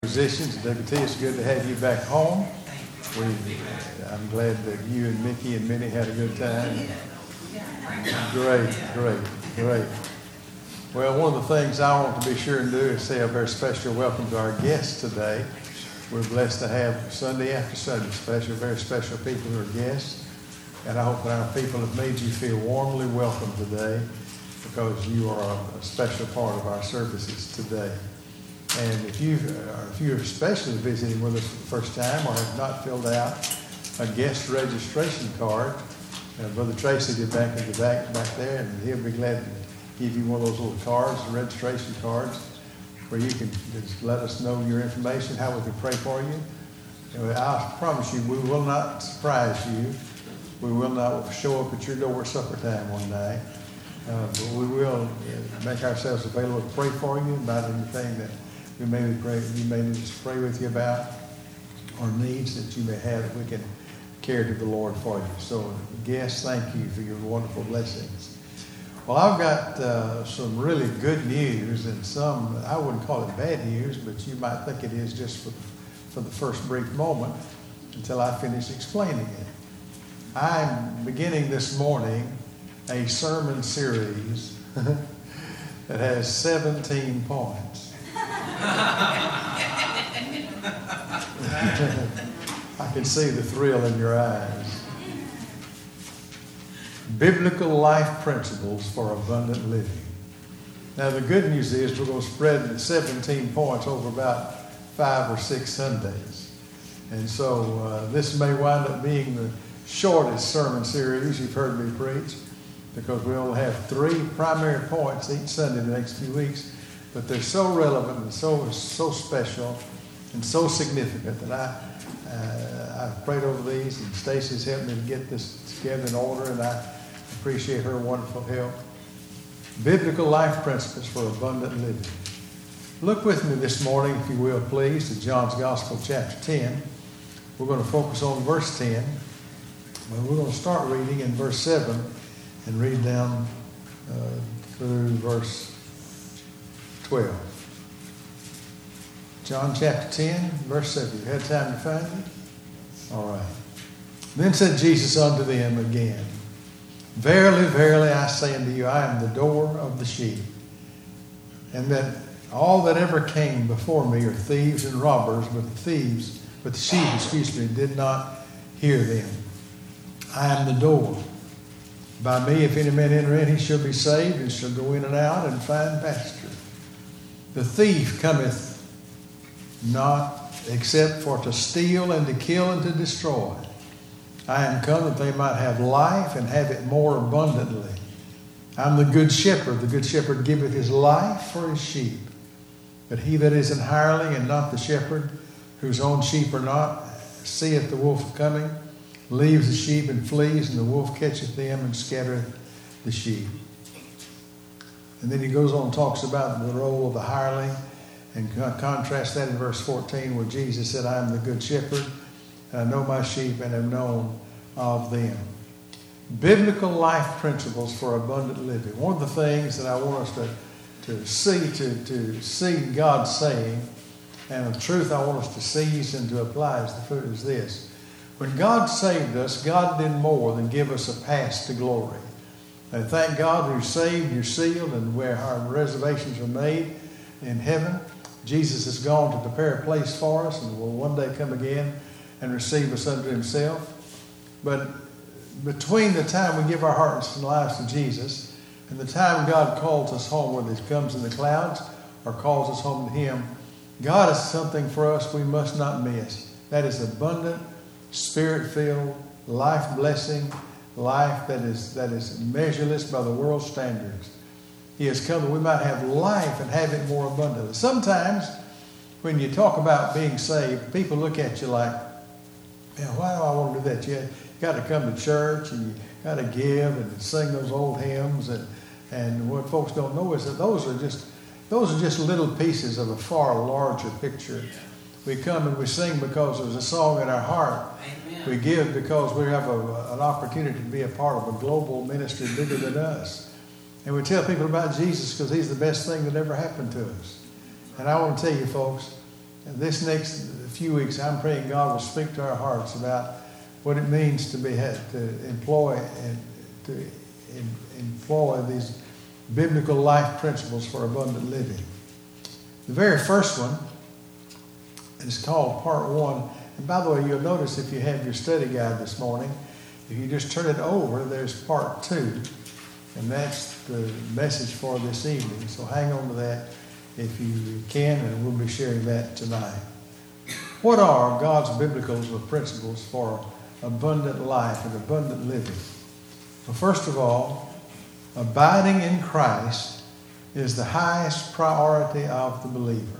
Musicians, WT, it's good to have you back home. I'm glad that you and Mickey and Minnie had a good time. Great. Well, one of the things I want to be sure and do is say a very special welcome to our guests today. We're blessed to have Sunday after Sunday very special people who are guests. And I hope that our people have made you feel warmly welcome today because you are a special part of our services today. And if you're especially visiting with us for the first time or have not filled out a guest registration card, Brother Tracy did back in the back there, and he'll be glad to give you one of those little cards, registration cards, where you can just let us know your information, how we can pray for you. And I promise you, we will not surprise you. We will not show up at your door at supper time one night. But we will make ourselves available to pray for you about anything that we may need us to pray with you about, or needs that you may have that we can carry to the Lord for you. So, guests, thank you for your wonderful blessings. Well, I've got some really good news and some, I wouldn't call it bad news, but you might think it is just for the first brief moment until I finish explaining it. I'm beginning this morning a sermon series that has 17 points. I can see the thrill in your eyes. Biblical life principles for abundant living. Now, the good news is we're going to spread the 17 points over about 5 or 6 Sundays. And so this may wind up being the shortest sermon series you've heard me preach, because we only have 3 primary points each Sunday the next few weeks. But they're so relevant and so special and so significant that I've prayed over these, and Stacy's helped me to get this together in order, and I appreciate her wonderful help. Biblical life principles for abundant living. Look with me this morning, if you will, please, to John's Gospel, chapter 10. We're going to focus on verse 10. Well, we're going to start reading in verse 7 and read down through verse 12. John chapter 10, verse 7. You had time to find it? All right. Then said Jesus unto them again, Verily, verily, I say unto you, I am the door of the sheep. And that all that ever came before me are thieves and robbers, but the sheep, did not hear them. I am the door. By me, if any man enter in, he shall be saved, and shall go in and out and find pasture. The thief cometh not except for to steal and to kill and to destroy. I am come that they might have life and have it more abundantly. I'm the good shepherd. The good shepherd giveth his life for his sheep. But he that is an hireling and not the shepherd, whose own sheep are not, seeth the wolf coming, leaves the sheep and flees, and the wolf catcheth them and scattereth the sheep. And then he goes on and talks about the role of the hireling, and contrasts that in verse 14 where Jesus said, I am the good shepherd, and I know my sheep and am known of them. Biblical life principles for abundant living. One of the things that I want us to see God saying, and the truth I want us to seize and to apply is this. When God saved us, God did more than give us a pass to glory. And thank God you're saved, you're sealed, and where our reservations are made in heaven. Jesus has gone to prepare a place for us and will one day come again and receive us unto himself. But between the time we give our hearts and lives to Jesus and the time God calls us home, whether he comes in the clouds or calls us home to him, God has something for us we must not miss. That is abundant, spirit-filled, life-blessing, life that is measureless by the world's standards. He has come that we might have life and have it more abundantly. Sometimes when you talk about being saved, people look at you like, why do I want to do that? You got to come to church and you got to give and sing those old hymns. And what folks don't know is that those are just little pieces of a far larger picture. We come and we sing because there's a song in our heart. Amen. We give because we have an opportunity to be a part of a global ministry bigger than us. And we tell people about Jesus because he's the best thing that ever happened to us. And I want to tell you, folks, And this next few weeks, I'm praying God will speak to our hearts about what it means to employ these biblical life principles for abundant living. The very first one is called Part 1. And by the way, you'll notice if you have your study guide this morning, if you just turn it over, there's Part 2. And that's the message for this evening. So hang on to that if you can, and we'll be sharing that tonight. What are God's biblical principles for abundant life and abundant living? Well, first of all, abiding in Christ is the highest priority of the believer.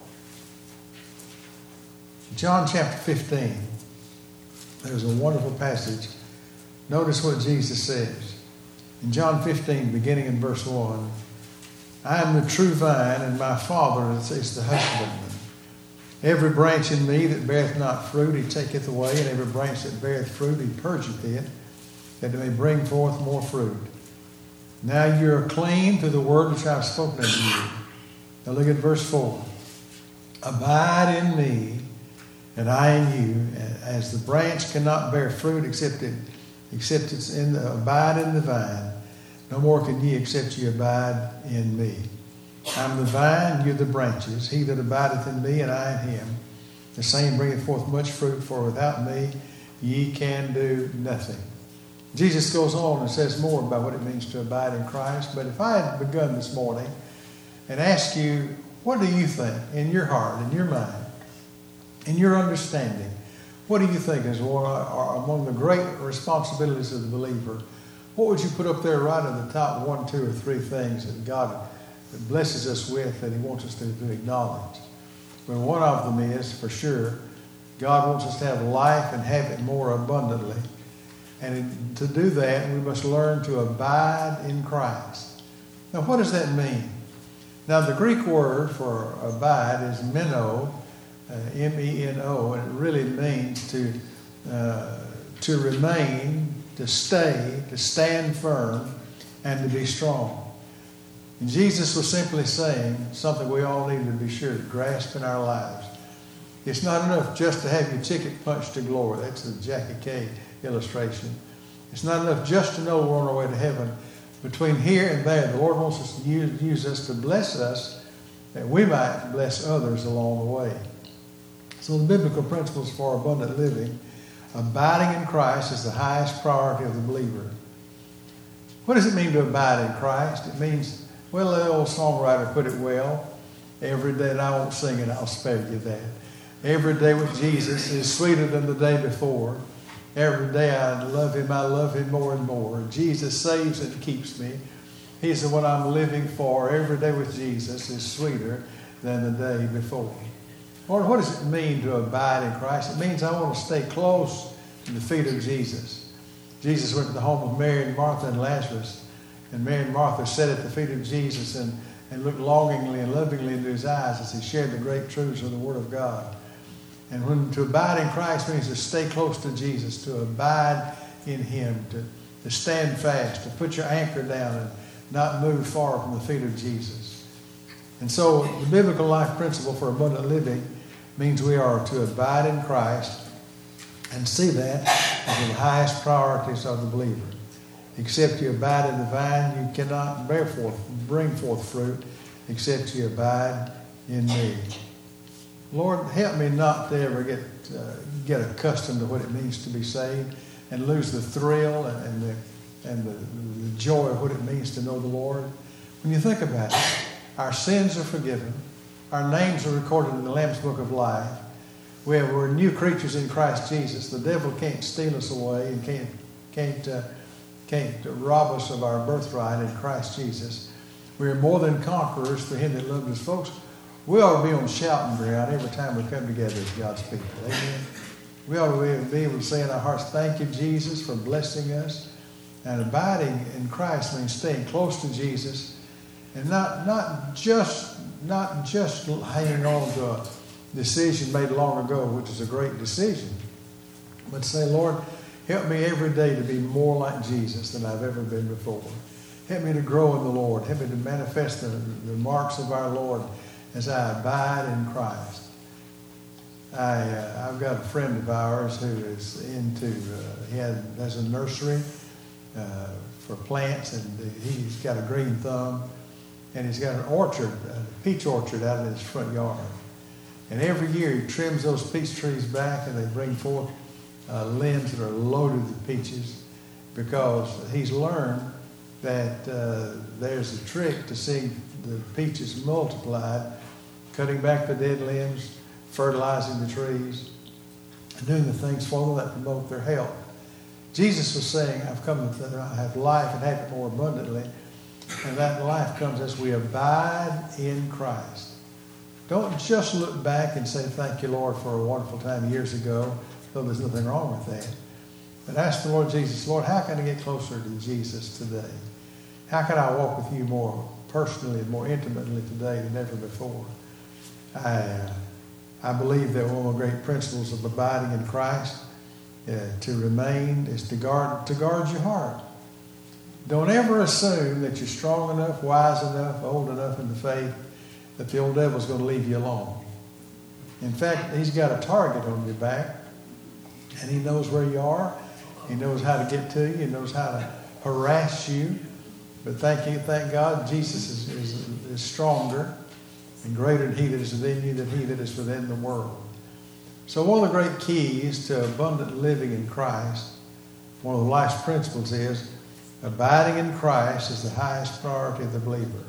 John chapter 15, there's a wonderful passage. Notice what Jesus says. In John 15, beginning in verse 1, I am the true vine, and my Father is the husbandman. Every branch in me that beareth not fruit, he taketh away, and every branch that beareth fruit, he purgeth it, that it may bring forth more fruit. Now you are clean through the word which I have spoken unto you. Now look at verse 4. Abide in me, and I in you, as the branch cannot bear fruit except it's abide in the vine. No more can ye except ye abide in me. I'm the vine, you the branches. He that abideth in me, and I in him, the same bringeth forth much fruit, for without me ye can do nothing. Jesus goes on and says more about what it means to abide in Christ. But if I had begun this morning and asked you, what do you think in your heart, in your mind, in your understanding, what do you think is among the great responsibilities of the believer? What would you put up there right at the top, 1, 2, or 3 things that God blesses us with that he wants us to acknowledge? Well, one of them is, for sure, God wants us to have life and have it more abundantly. And to do that, we must learn to abide in Christ. Now, what does that mean? Now, the Greek word for abide is meno, M-E-N-O, and it really means to remain, to stay, to stand firm, and to be strong. And Jesus was simply saying something we all need to be sure to grasp in our lives. It's not enough just to have your ticket punched to glory. That's the Jackie Kay illustration. It's not enough just to know we're on our way to heaven. Between here and there, the Lord wants us to use us to bless us, that we might bless others along the way. So the biblical principles for abundant living, abiding in Christ is the highest priority of the believer. What does it mean to abide in Christ? It means, well, the old songwriter put it well, every day, and I won't sing it, I'll spare you that. Every day with Jesus is sweeter than the day before. Every day I love him more and more. Jesus saves and keeps me. He's the one I'm living for. Every day with Jesus is sweeter than the day before. Lord, what does it mean to abide in Christ? It means I want to stay close to the feet of Jesus. Jesus went to the home of Mary and Martha and Lazarus. And Mary and Martha sat at the feet of Jesus and looked longingly and lovingly into his eyes as he shared the great truths of the Word of God. And when to abide in Christ means to stay close to Jesus, to abide in him, to stand fast, to put your anchor down and not move far from the feet of Jesus. And so the biblical life principle for abundant living means we are to abide in Christ and see that as the highest priorities of the believer. Except you abide in the vine, you cannot bring forth fruit, except you abide in me. Lord, help me not to ever get accustomed to what it means to be saved and lose the thrill and the joy of what it means to know the Lord. When you think about it, our sins are forgiven. Our names are recorded in the Lamb's Book of Life. We're new creatures in Christ Jesus. The devil can't steal us away and can't rob us of our birthright in Christ Jesus. We are more than conquerors through him that loved us. Folks, we ought to be on shouting ground every time we come together as God's people. Amen. We ought to be able to say in our hearts, thank you, Jesus, for blessing us. And abiding in Christ means staying close to Jesus and not just hanging on to a decision made long ago, which is a great decision, but say, Lord, help me every day to be more like Jesus than I've ever been before. Help me to grow in the Lord. Help me to manifest the marks of our Lord as I abide in Christ. I've got a friend of ours who is into, has a nursery for plants, and he's got a green thumb, and he's got an orchard, a peach orchard out in his front yard. And every year he trims those peach trees back, and they bring forth limbs that are loaded with peaches, because he's learned that there's a trick to seeing the peaches multiplied, cutting back the dead limbs, fertilizing the trees, and doing the things for them that promote their health. Jesus was saying, I've come that I have life and have it more abundantly. And that life comes as we abide in Christ. Don't just look back and say, thank you, Lord, for a wonderful time years ago, though there's nothing wrong with that. But ask the Lord Jesus, Lord, how can I get closer to Jesus today? How can I walk with you more personally and more intimately today than ever before? I believe that one of the great principles of abiding in Christ, to remain, is to guard your heart. Don't ever assume that you're strong enough, wise enough, old enough in the faith that the old devil's going to leave you alone. In fact, he's got a target on your back, and he knows where you are. He knows how to get to you. He knows how to harass you. But thank God, Jesus is stronger and greater than he that is within you than he that is within the world. So one of the great keys to abundant living in Christ, one of the life's principles is abiding in Christ is the highest priority of the believer.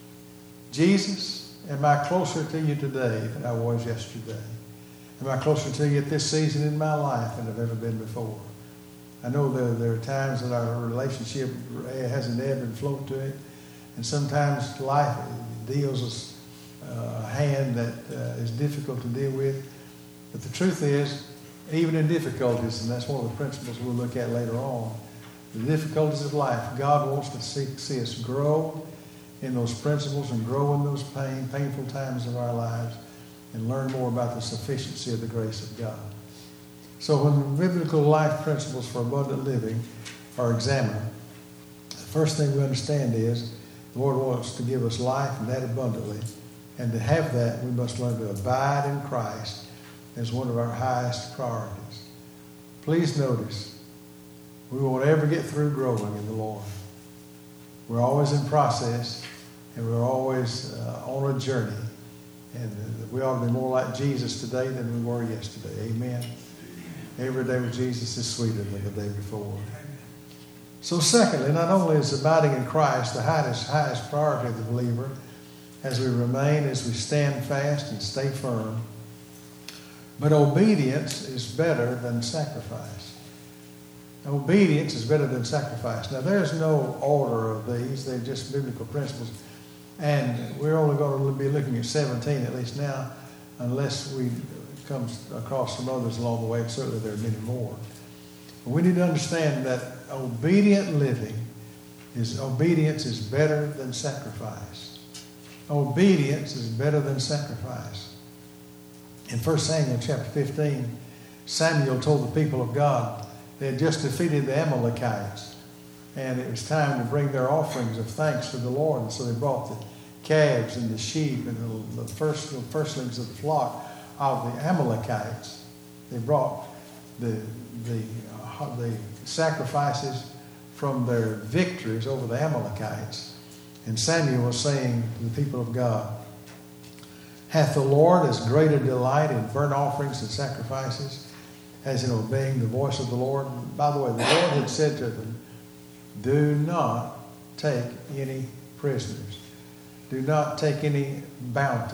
Jesus, am I closer to you today than I was yesterday? Am I closer to you at this season in my life than I've ever been before? I know there are times that our relationship has an ebb and flow to it, and sometimes life deals us a hand that is difficult to deal with. But the truth is, even in difficulties, and that's one of the principles we'll look at later on, the difficulties of life, God wants to see us grow in those principles and grow in those painful times of our lives and learn more about the sufficiency of the grace of God. So when biblical life principles for abundant living are examined, the first thing we understand is the Lord wants to give us life and that abundantly. And to have that, we must learn to abide in Christ as one of our highest priorities. Please notice, we won't ever get through growing in the Lord. We're always in process, and we're always on a journey. And we ought to be more like Jesus today than we were yesterday. Amen. Every day with Jesus is sweeter than the day before. So secondly, not only is abiding in Christ the highest priority of the believer, as we remain, as we stand fast and stay firm, but obedience is better than sacrifice. Obedience is better than sacrifice. Now, there's no order of these. They're just biblical principles. And we're only going to be looking at 17 at least now, unless we come across some others along the way. And certainly there are many more. But we need to understand that obedience is better than sacrifice. Obedience is better than sacrifice. In 1 Samuel chapter 15, Samuel told the people of God they had just defeated the Amalekites, and it was time to bring their offerings of thanks to the Lord. And so they brought the calves and the sheep and the firstlings of the flock of the Amalekites. They brought the sacrifices from their victories over the Amalekites. And Samuel was saying to the people of God, hath the Lord as great a delight in burnt offerings and sacrifices as in obeying the voice of the Lord? By the way, the Lord had said to them, do not take any prisoners. Do not take any bounty.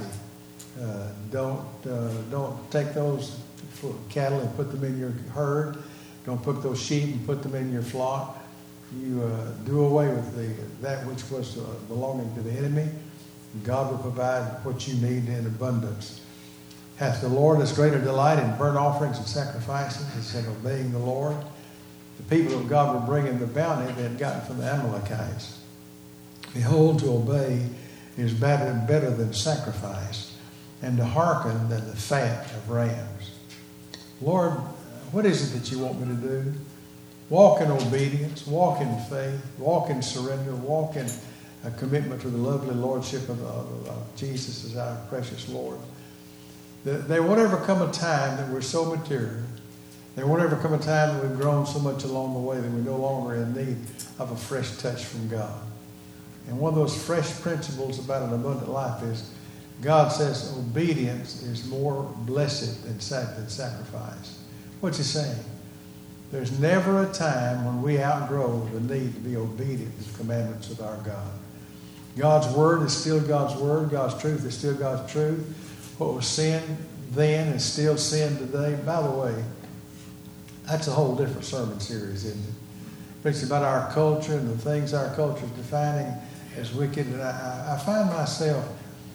Don't take those cattle and put them in your herd. Don't put those sheep and put them in your flock. You do away with that which was belonging to the enemy. God will provide what you need in abundance. Hath the Lord as greater delight in burnt offerings and sacrifices as in obeying the Lord? The people of God were bringing the bounty they had gotten from the Amalekites. Behold, to obey is better than sacrifice, and to hearken than the fat of rams. Lord, what is it that you want me to do? Walk in obedience, walk in faith, walk in surrender, walk in a commitment to the lovely lordship of Jesus as our precious Lord. There won't ever come a time that we're so mature. There won't ever come a time that we've grown so much along the way that we're no longer in need of a fresh touch from God. And one of those fresh principles about an abundant life is God says obedience is more blessed than sacrifice. What's he saying? There's never a time when we outgrow the need to be obedient to the commandments of our God. God's word is still God's word. God's truth is still God's truth. What was sin then is still sin today. By the way, that's a whole different sermon series, isn't it? It's about our culture and the things our culture is defining as wicked. And I find myself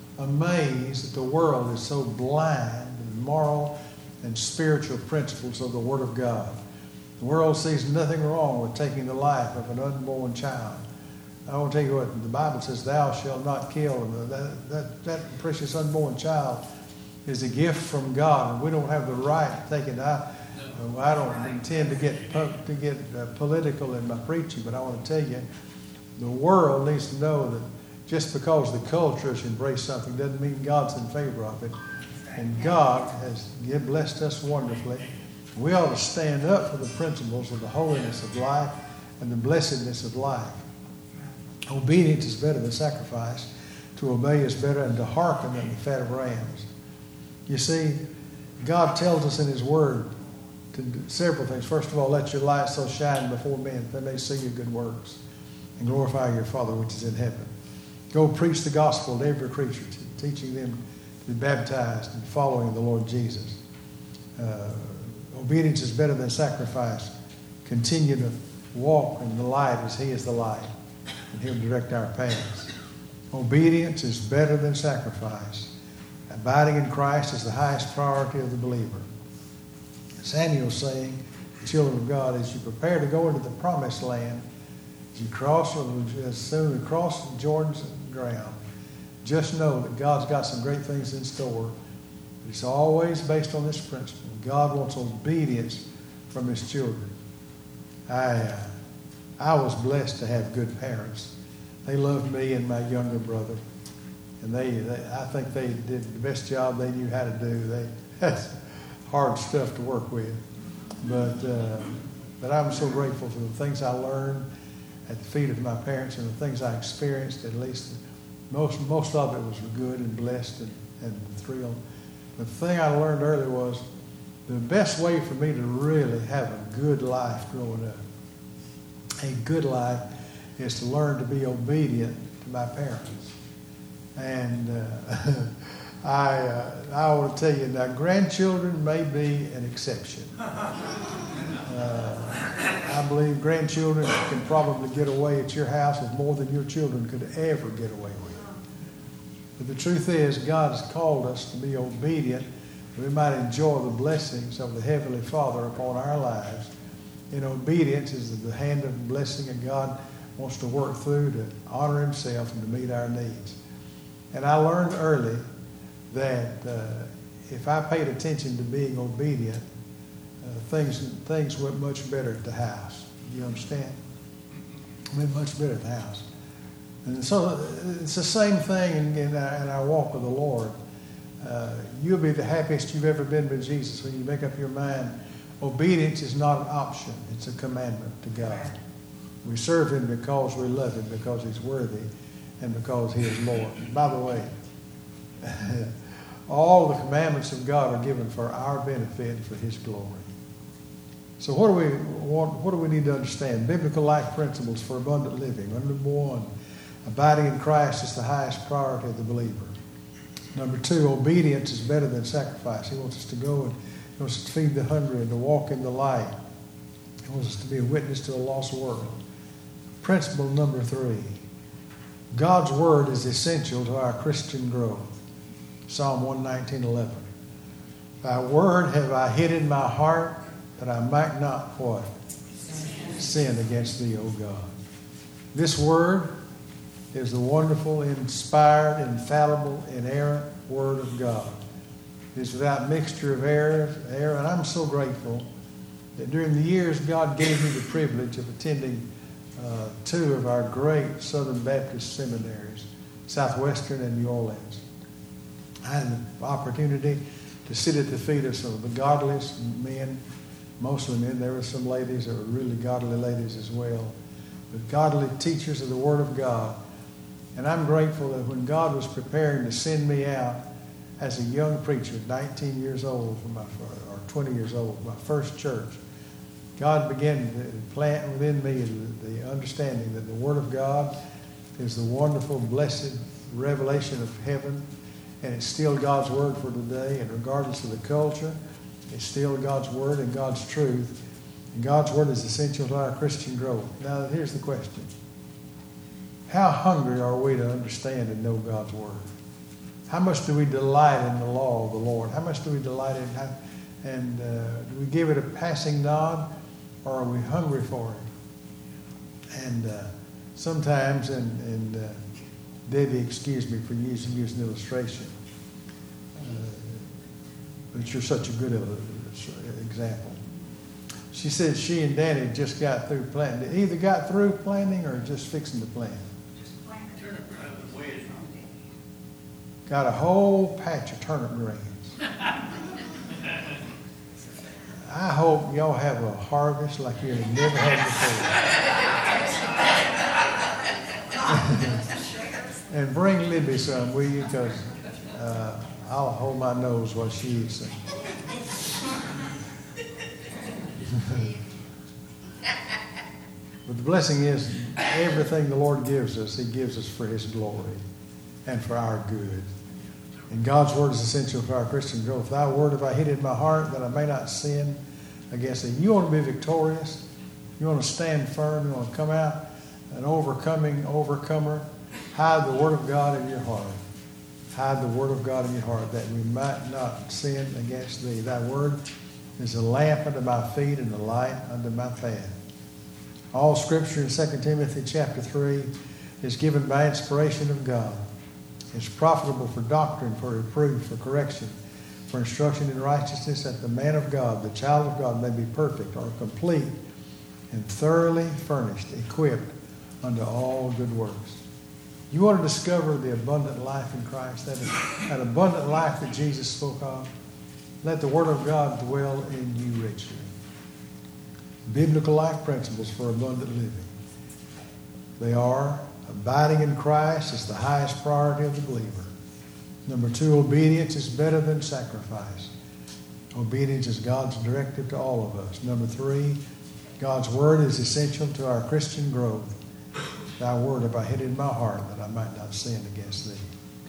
amazed that the world is so blind to the moral and spiritual principles of the Word of God. The world sees nothing wrong with taking the life of an unborn child. I want to tell you what the Bible says, thou shalt not kill. And that precious unborn child is a gift from God, and we don't have the right to take it. I don't intend to get political in my preaching, but I want to tell you, the world needs to know that just because the culture has embraced something doesn't mean God's in favor of it. And God has blessed us wonderfully. We ought to stand up for the principles of the holiness of life and the blessedness of life. Obedience is better than sacrifice. To obey is better, and to hearken than the fat of rams. You see, God tells us in His Word to do several things. First of all, let your light so shine before men that they may see your good works and glorify your Father which is in heaven. Go preach the gospel to every creature, teaching them to be baptized and following the Lord Jesus. Obedience is better than sacrifice. Continue to walk in the light as He is the light, and He'll direct our paths. Obedience is better than sacrifice. Abiding in Christ is the highest priority of the believer. Samuel's saying, the children of God, as you prepare to go into the promised land, as you cross, or as soon as you cross Jordan's ground, just know that God's got some great things in store. It's always based on this principle. God wants obedience from His children. I was blessed to have good parents. They loved me and my younger brother, and I think they did the best job they knew how to do. That's hard stuff to work with, but I'm so grateful for the things I learned at the feet of my parents and the things I experienced. At least most of it was good and blessed and thrilled. The thing I learned early was the best way for me to really have a good life growing up, a good life, is to learn to be obedient to my parents. And I want to tell you now, grandchildren may be an exception. I believe grandchildren can probably get away at your house with more than your children could ever get away with. But the truth is, God has called us to be obedient that we might enjoy the blessings of the Heavenly Father upon our lives. And obedience is the hand of blessing that God wants to work through to honor Himself and to meet our needs. And I learned early that if I paid attention to being obedient, things went much better at the house. You understand? Went much better at the house. And so it's the same thing in our walk with the Lord. You'll be the happiest you've ever been with Jesus when you make up your mind. Obedience is not an option. It's a commandment to God. We serve Him because we love Him, because He's worthy, and because He is Lord. By the way, all the commandments of God are given for our benefit and for His glory. So what do we need to understand? Biblical life principles for abundant living. Number one, abiding in Christ is the highest priority of the believer. Number two, obedience is better than sacrifice. He wants us to go and He wants us to feed the hungry and to walk in the light. He wants us to be a witness to a lost world. Principle number three, God's Word is essential to our Christian growth. Psalm 119:11. Thy word have I hid in my heart that I might not what? Sin against Thee, O God. This Word is the wonderful, inspired, infallible, inerrant Word of God. It is without mixture of error, and I'm so grateful that during the years God gave me the privilege of attending two of our great Southern Baptist seminaries, Southwestern and New Orleans. I had the opportunity to sit at the feet of some of the godliest men, mostly men. There were some ladies that were really godly ladies as well, but godly teachers of the Word of God. And I'm grateful that when God was preparing to send me out as a young preacher, 19 years old, or 20 years old, my first church, God began to plant within me the understanding that the Word of God is the wonderful, blessed revelation of heaven, and it's still God's Word for today, and regardless of the culture, it's still God's Word and God's truth. And God's Word is essential to our Christian growth. Now, here's the question. How hungry are we to understand and know God's Word? How much do we delight in the law of the Lord? How much do we delight in and do we give it a passing nod, or are we hungry for it? And sometimes, and Debbie, excuse me for using an illustration, but you're such a good example. She said she and Danny just got through planting. Either got through planting or just fixing to plant. Got a whole patch of turnip greens. I hope y'all have a harvest like you've never had before. And bring Libby some, will you? Because I'll hold my nose while she eats them. But the blessing is everything the Lord gives us, He gives us for His glory and for our good. And God's Word is essential for our Christian growth. Thy Word have I hid in my heart that I may not sin against Thee. You want to be victorious? You want to stand firm? You want to come out an overcomer? Hide the Word of God in your heart. Hide the Word of God in your heart that we might not sin against Thee. Thy Word is a lamp unto my feet and a light unto my path. All Scripture in 2 Timothy chapter 3 is given by inspiration of God. It's profitable for doctrine, for reproof, for correction, for instruction in righteousness, that the man of God, the child of God, may be perfect or complete and thoroughly furnished, equipped unto all good works. You want to discover the abundant life in Christ, that abundant life that Jesus spoke of? Let the Word of God dwell in you richly. Biblical life principles for abundant living. They are: abiding in Christ is the highest priority of the believer. Number 2, obedience is better than sacrifice. Obedience is God's directive to all of us. Number 3, God's Word is essential to our Christian growth. Thy Word have I hid in my heart that I might not sin against Thee.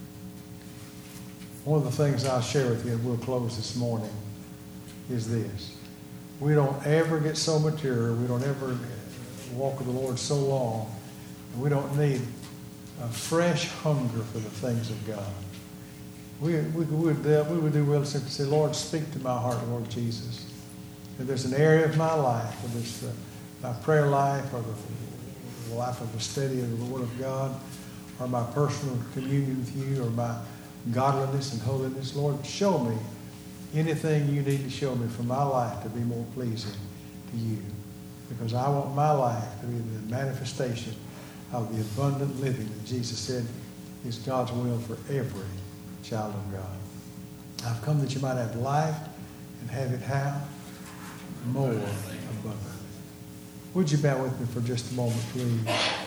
One of the things I'll share with you, and we'll close this morning, is this. We don't ever get so mature, we don't ever walk with the Lord so long, and we don't need a fresh hunger for the things of God. We would do well to simply say, Lord, speak to my heart, Lord Jesus. If there's an area of my life, whether it's my prayer life or the life of a study of the Word of God, or my personal communion with you, or my godliness and holiness, Lord, show me anything you need to show me for my life to be more pleasing to you. Because I want my life to be the manifestation of the abundant living that Jesus said is God's will for every child of God. I've come that you might have life and have it how? More abundantly. Would you bow with me for just a moment, please?